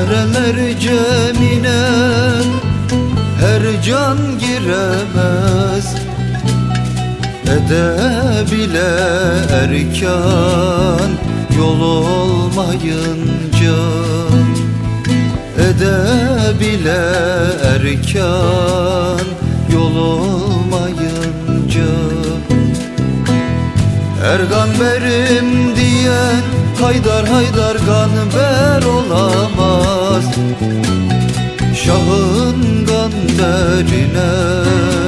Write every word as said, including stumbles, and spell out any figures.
Erenler cemine her can giremez, edebile erkan yol olmayınca, edebile erkan yol olmayınca. Erganberim diyen haydar haydar ganber olamaz, şahın ganberine